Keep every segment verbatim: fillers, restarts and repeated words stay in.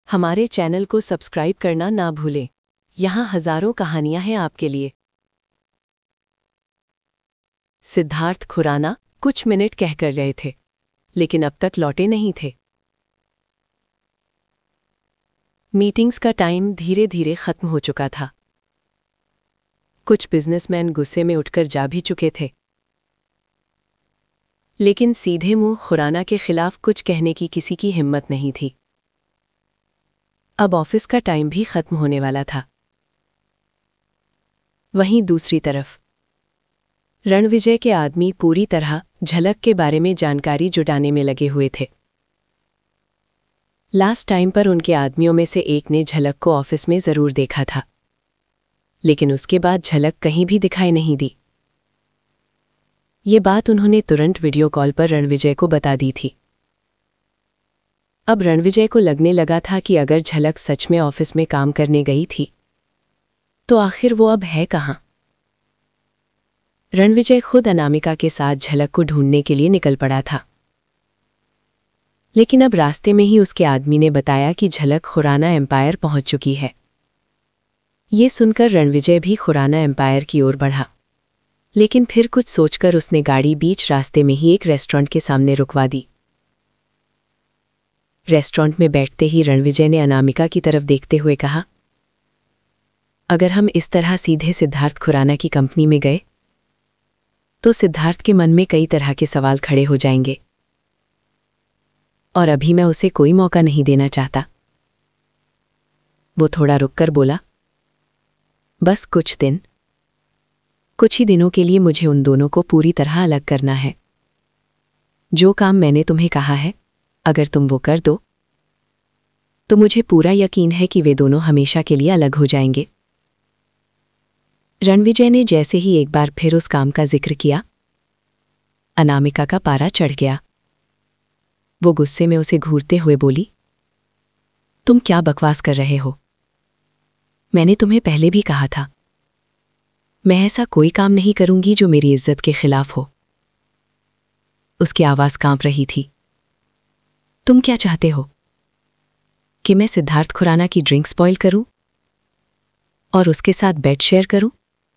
हमारे चैनल को सब्सक्राइब करना ना भूलें। यहाँ हजारों कहानियां हैं आपके लिए। सिद्धार्थ खुराना कुछ मिनट कहकर रहे थे, लेकिन अब तक लौटे नहीं थे। मीटिंग्स का टाइम धीरे धीरे खत्म हो चुका था। कुछ बिजनेसमैन गुस्से में उठकर जा भी चुके थे, लेकिन सीधे मुंह खुराना के खिलाफ कुछ कहने की किसी की हिम्मत नहीं थी। अब ऑफिस का टाइम भी खत्म होने वाला था। वहीं दूसरी तरफ रणविजय के आदमी पूरी तरह झलक के बारे में जानकारी जुटाने में लगे हुए थे। लास्ट टाइम पर उनके आदमियों में से एक ने झलक को ऑफिस में जरूर देखा था, लेकिन उसके बाद झलक कहीं भी दिखाई नहीं दी। ये बात उन्होंने तुरंत वीडियो कॉल पर रणविजय को बता दी थी। अब रणविजय को लगने लगा था कि अगर झलक सच में ऑफिस में काम करने गई थी, तो आखिर वो अब है कहाँ। रणविजय खुद अनामिका के साथ झलक को ढूंढने के लिए निकल पड़ा था, लेकिन अब रास्ते में ही उसके आदमी ने बताया कि झलक खुराना एम्पायर पहुंच चुकी है। ये सुनकर रणविजय भी खुराना एम्पायर की ओर बढ़ा, लेकिन फिर कुछ सोचकर उसने गाड़ी बीच रास्ते में ही एक रेस्टोरेंट के सामने रुकवा दी। रेस्टोरेंट में बैठते ही रणविजय ने अनामिका की तरफ देखते हुए कहा, अगर हम इस तरह सीधे सिद्धार्थ खुराना की कंपनी में गए तो सिद्धार्थ के मन में कई तरह के सवाल खड़े हो जाएंगे, और अभी मैं उसे कोई मौका नहीं देना चाहता। वो थोड़ा रुककर बोला, बस कुछ दिन कुछ ही दिनों के लिए मुझे उन दोनों को पूरी तरह अलग करना है। जो काम मैंने तुम्हें कहा है, अगर तुम वो कर दो तो मुझे पूरा यकीन है कि वे दोनों हमेशा के लिए अलग हो जाएंगे। रणविजय ने जैसे ही एक बार फिर उस काम का जिक्र किया, अनामिका का पारा चढ़ गया। वो गुस्से में उसे घूरते हुए बोली, तुम क्या बकवास कर रहे हो? मैंने तुम्हें पहले भी कहा था, मैं ऐसा कोई काम नहीं करूंगी जो मेरी इज्जत के खिलाफ हो। उसकी आवाज कांप रही थी। तुम क्या चाहते हो कि मैं सिद्धार्थ खुराना की ड्रिंक स्पॉइल करूं और उसके साथ बेड शेयर करूं?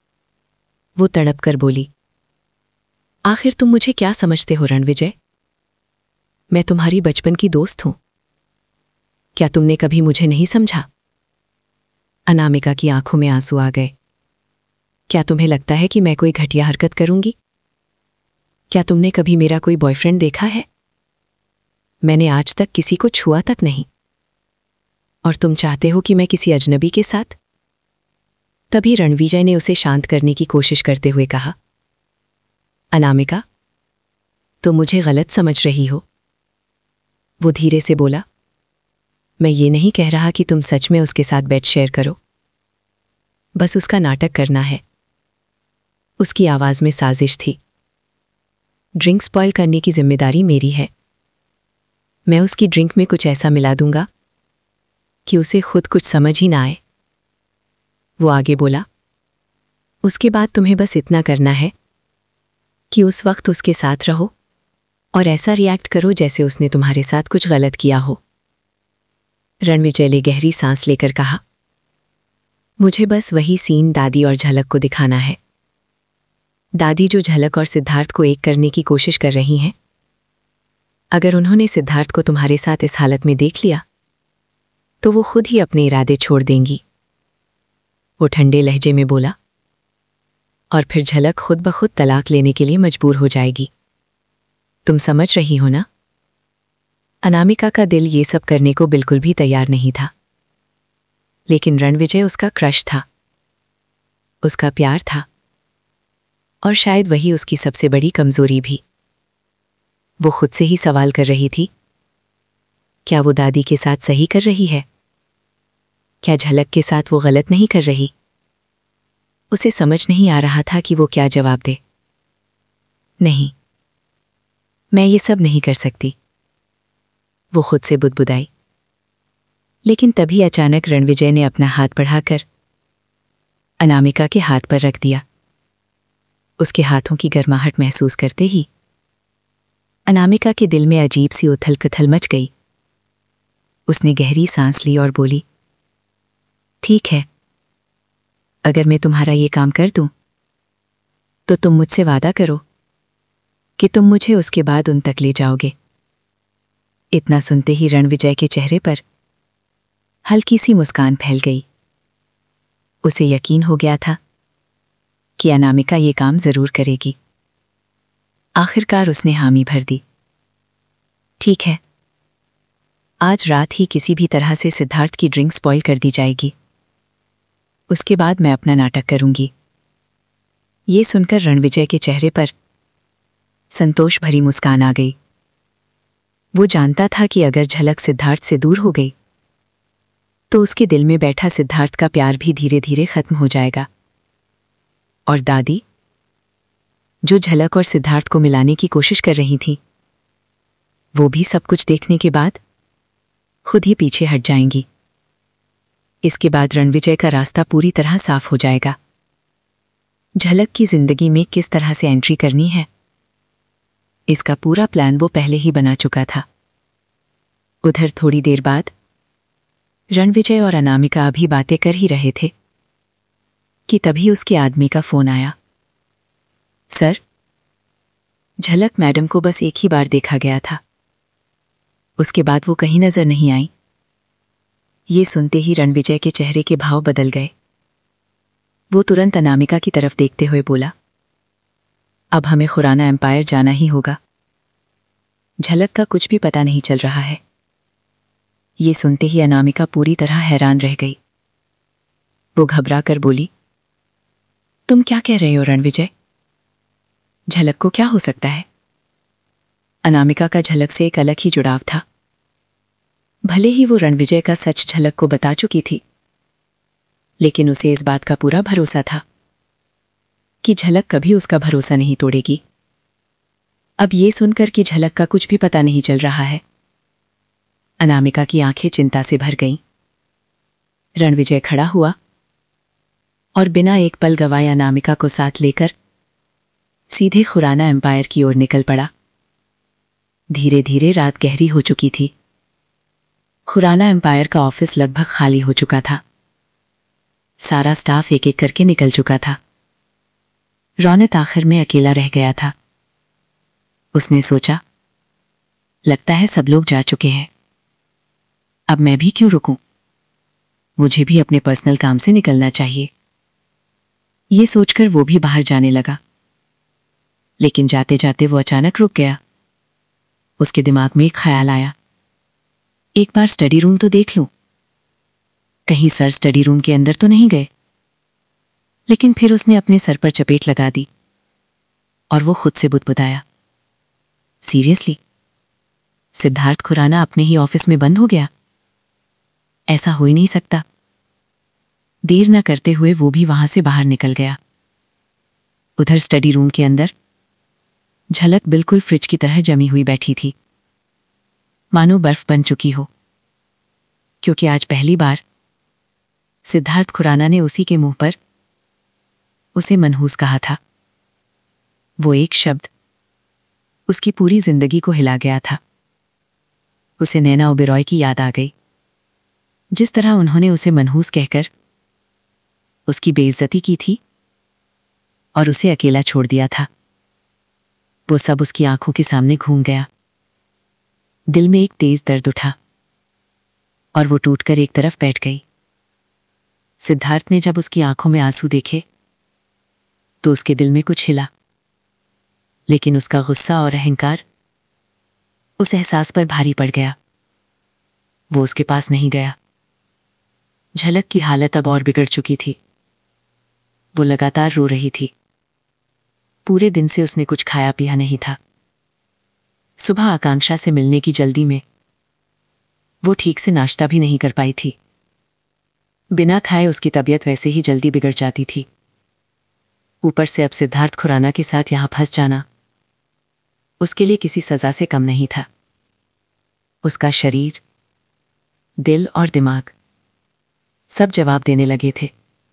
वो तड़प कर बोली, आखिर तुम मुझे क्या समझते हो रणविजय? मैं तुम्हारी बचपन की दोस्त हूं। क्या तुमने कभी मुझे नहीं समझा? अनामिका की आंखों में आंसू आ गए। क्या तुम्हें लगता है कि मैं कोई घटिया हरकत करूंगी? क्या तुमने कभी मेरा कोई बॉयफ्रेंड देखा है? मैंने आज तक किसी को छुआ तक नहीं। और तुम चाहते हो कि मैं किसी अजनबी के साथ? तभी रणविजय ने उसे शांत करने की कोशिश करते हुए कहा, अनामिका, तुम मुझे गलत समझ रही हो। वो धीरे से बोला, मैं ये नहीं कह रहा कि तुम सच में उसके साथ बेड शेयर करो, बस उसका नाटक करना है। उसकी आवाज में साजिश थी। ड्रिंक स्पॉइल करने की जिम्मेदारी मेरी है। मैं उसकी ड्रिंक में कुछ ऐसा मिला दूंगा कि उसे खुद कुछ समझ ही ना आए। वो आगे बोला, उसके बाद तुम्हें बस इतना करना है कि उस वक्त उसके साथ रहो और ऐसा रिएक्ट करो जैसे उसने तुम्हारे साथ कुछ गलत किया हो। रणविजय ने गहरी सांस लेकर कहा, मुझे बस वही सीन दादी और झलक को दिखाना है। दादी जो झलक और सिद्धार्थ को एक करने की कोशिश कर रही हैं। अगर उन्होंने सिद्धार्थ को तुम्हारे साथ इस हालत में देख लिया तो वो खुद ही अपने इरादे छोड़ देंगी। वो ठंडे लहजे में बोला, और फिर झलक खुद ब खुद तलाक लेने के लिए मजबूर हो जाएगी। तुम समझ रही हो ना? अनामिका का दिल ये सब करने को बिल्कुल भी तैयार नहीं था, लेकिन रणविजय उसका क्रश था, उसका प्यार था, और शायद वही उसकी सबसे बड़ी कमजोरी भी। वो खुद से ही सवाल कर रही थी, क्या वो दादी के साथ सही कर रही है? क्या झलक के साथ वो गलत नहीं कर रही? उसे समझ नहीं आ रहा था कि वो क्या जवाब दे। नहीं, मैं ये सब नहीं कर सकती, वो खुद से बुदबुदाई। लेकिन तभी अचानक रणविजय ने अपना हाथ बढ़ाकर अनामिका के हाथ पर रख दिया। उसके हाथों की गर्माहट महसूस करते ही अनामिका के दिल में अजीब सी उथल पुथल मच गई। उसने गहरी सांस ली और बोली, ठीक है, अगर मैं तुम्हारा ये काम कर दूं, तो तुम मुझसे वादा करो कि तुम मुझे उसके बाद उन तक ले जाओगे। इतना सुनते ही रणविजय के चेहरे पर हल्की सी मुस्कान फैल गई। उसे यकीन हो गया था कि अनामिका ये काम जरूर करेगी। आखिरकार उसने हामी भर दी। ठीक है, आज रात ही किसी भी तरह से सिद्धार्थ की ड्रिंक स्पॉइल कर दी जाएगी, उसके बाद मैं अपना नाटक करूंगी। ये सुनकर रणविजय के चेहरे पर संतोष भरी मुस्कान आ गई। वो जानता था कि अगर झलक सिद्धार्थ से दूर हो गई तो उसके दिल में बैठा सिद्धार्थ का प्यार भी धीरे धीरे खत्म हो जाएगा। और दादी, जो झलक और सिद्धार्थ को मिलाने की कोशिश कर रही थी, वो भी सब कुछ देखने के बाद खुद ही पीछे हट जाएंगी। इसके बाद रणविजय का रास्ता पूरी तरह साफ हो जाएगा। झलक की जिंदगी में किस तरह से एंट्री करनी है, इसका पूरा प्लान वो पहले ही बना चुका था। उधर थोड़ी देर बाद रणविजय और अनामिका अभी बातें कर ही रहे थे कि तभी उसके आदमी का फोन आया। सर, झलक मैडम को बस एक ही बार देखा गया था, उसके बाद वो कहीं नजर नहीं आई। ये सुनते ही रणविजय के चेहरे के भाव बदल गए। वो तुरंत अनामिका की तरफ देखते हुए बोला, अब हमें खुराना एम्पायर जाना ही होगा। झलक का कुछ भी पता नहीं चल रहा है। ये सुनते ही अनामिका पूरी तरह हैरान रह गई। वो घबरा कर बोली, तुम क्या कह रहे हो रणविजय? झलक को क्या हो सकता है? अनामिका का झलक से एक अलग ही जुड़ाव था। भले ही वो रणविजय का सच झलक को बता चुकी थी, लेकिन उसे इस बात का पूरा भरोसा था कि झलक कभी उसका भरोसा नहीं तोड़ेगी। अब ये सुनकर कि झलक का कुछ भी पता नहीं चल रहा है, अनामिका की आंखें चिंता से भर गईं। रणविजय खड़ा हुआ और बिना एक पल गवाए अनामिका को साथ लेकर सीधे खुराना एम्पायर की ओर निकल पड़ा। धीरे धीरे रात गहरी हो चुकी थी। खुराना एम्पायर का ऑफिस लगभग खाली हो चुका था। सारा स्टाफ एक एक करके निकल चुका था। रौनक आखिर में अकेला रह गया था। उसने सोचा, लगता है सब लोग जा चुके हैं, अब मैं भी क्यों रुकूं? मुझे भी अपने पर्सनल काम से निकलना चाहिए। ये सोचकर वो भी बाहर जाने लगा, लेकिन जाते जाते वो अचानक रुक गया। उसके दिमाग में एक ख्याल आया, एक बार स्टडी रूम तो देख लूं, कहीं सर स्टडी रूम के अंदर तो नहीं गए। लेकिन फिर उसने अपने सर पर चपेट लगा दी और वो खुद से बुदबुदाया, सीरियसली, सिद्धार्थ खुराना अपने ही ऑफिस में बंद हो गया? ऐसा हो ही नहीं सकता। देर न करते हुए वो भी वहां से बाहर निकल गया। उधर स्टडी रूम के अंदर झलक बिल्कुल फ्रिज की तरह जमी हुई बैठी थी, मानो बर्फ बन चुकी हो, क्योंकि आज पहली बार सिद्धार्थ खुराना ने उसी के मुंह पर उसे मनहूस कहा था। वो एक शब्द उसकी पूरी जिंदगी को हिला गया था। उसे नैना ओबेरॉय की याद आ गई। जिस तरह उन्होंने उसे मनहूस कहकर उसकी बेइज्जती की थी और उसे अकेला छोड़ दिया था, वो सब उसकी आंखों के सामने घूम गया। दिल में एक तेज दर्द उठा और वो टूटकर एक तरफ बैठ गई। सिद्धार्थ ने जब उसकी आंखों में आंसू देखे तो उसके दिल में कुछ हिला, लेकिन उसका गुस्सा और अहंकार उस एहसास पर भारी पड़ गया। वो उसके पास नहीं गया। झलक की हालत अब और बिगड़ चुकी थी। वो लगातार रो रही थी। पूरे दिन से उसने कुछ खाया पिया नहीं था। सुबह आकांक्षा से मिलने की जल्दी में वो ठीक से नाश्ता भी नहीं कर पाई थी। बिना खाए उसकी तबीयत वैसे ही जल्दी बिगड़ जाती थी। ऊपर से अब सिद्धार्थ खुराना के साथ यहां फंस जाना उसके लिए किसी सजा से कम नहीं था। उसका शरीर, दिल और दिमाग सब जवाब देने लगे थे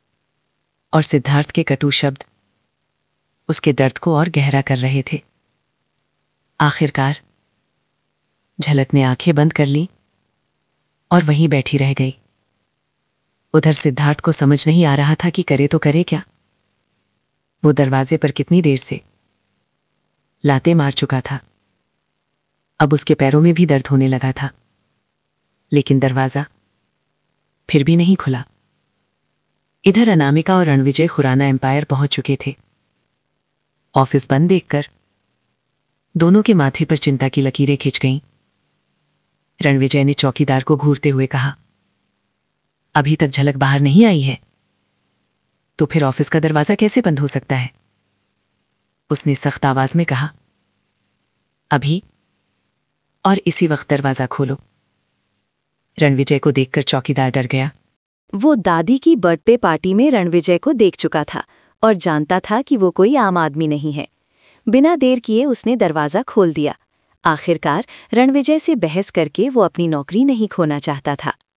और सिद्धार्थ के कटु शब्द उसके दर्द को और गहरा कर रहे थे। आखिरकार झलक ने आंखें बंद कर ली और वहीं बैठी रह गई। उधर सिद्धार्थ को समझ नहीं आ रहा था कि करे तो करे क्या। वो दरवाजे पर कितनी देर से लाते मार चुका था, अब उसके पैरों में भी दर्द होने लगा था, लेकिन दरवाजा फिर भी नहीं खुला। इधर अनामिका और रणविजय खुराना एम्पायर पहुंच चुके थे। ऑफिस बंद देखकर दोनों के माथे पर चिंता की लकीरें खिंच गईं। रणविजय ने चौकीदार को घूरते हुए कहा, अभी तक झलक बाहर नहीं आई है तो फिर ऑफिस का दरवाजा कैसे बंद हो सकता है? उसने सख्त आवाज में कहा, अभी और इसी वक्त दरवाजा खोलो। रणविजय को देखकर चौकीदार डर गया। वो दादी की बर्थडे पार्टी में रणविजय को देख चुका था और जानता था कि वो कोई आम आदमी नहीं है। बिना देर किए उसने दरवाज़ा खोल दिया। आखिरकार रणविजय से बहस करके वो अपनी नौकरी नहीं खोना चाहता था।